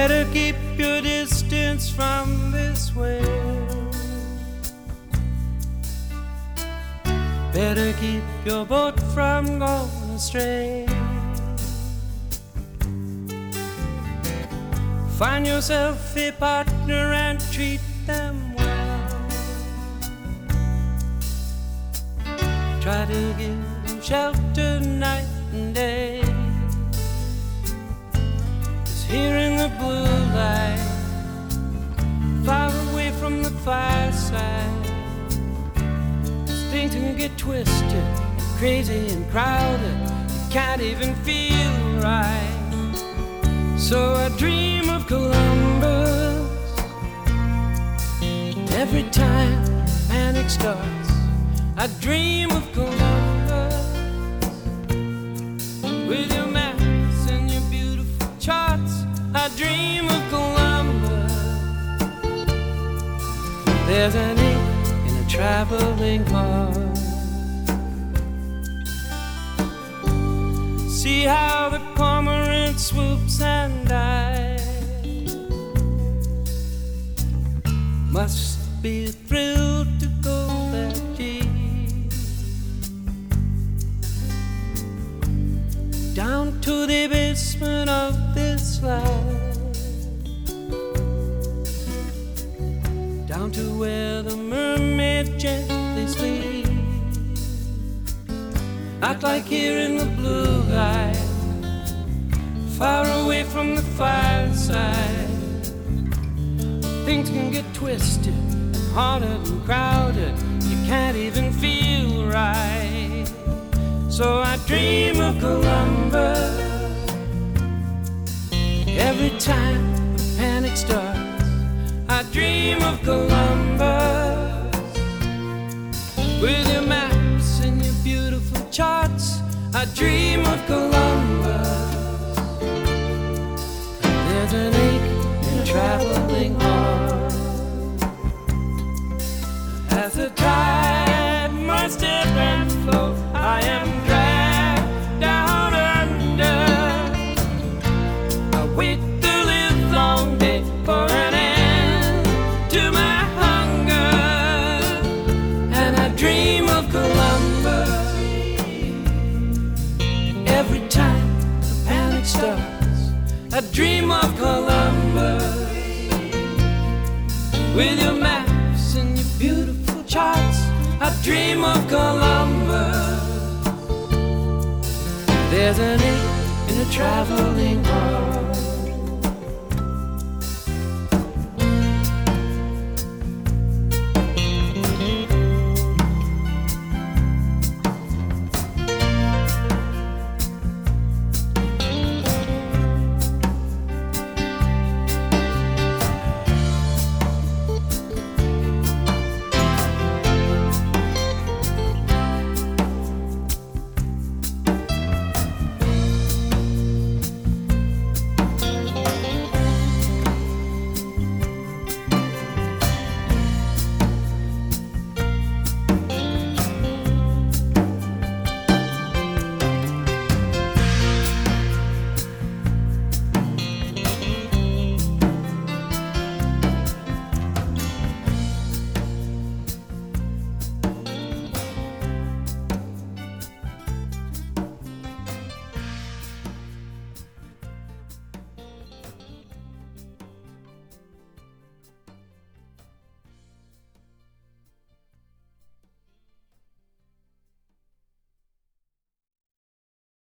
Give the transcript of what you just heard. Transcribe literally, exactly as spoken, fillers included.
Better keep your distance from this world. Better keep your boat from going astray. Find yourself a partner and treat them well. Try to give them shelter night and day. 'Cause here in the blue light, far away from the fireside, things can get twisted, crazy and crowded. You can't even feel right. So I dream of Columbus every time panic starts. I dream of Columbus with your maps and your beautiful charts. I dream of Columbus. There's an ache in a traveling heart. See how the cormorant swoops and dives. Must be a thrill to go that deep, down to the basement of this life, down to where the mermaid gently sleeps. Act like here in the blue light, far away from the fireside. Things can get twisted and haunted and crowded. You can't even feel right. So I dream of Columbus every time the panic starts. I dream of Columbus with your maps and your beautiful charts. I dream of Columbus. There's an ache in a traveling heart. As the tide must ebb and flow, I am dragged down under. I wait the livelong day for an end to my hunger, and I dream of Columbus every time the panic starts. I dream of Columbus with your maps and your beautiful charts. I dream of Columbus. There's an ache in a traveling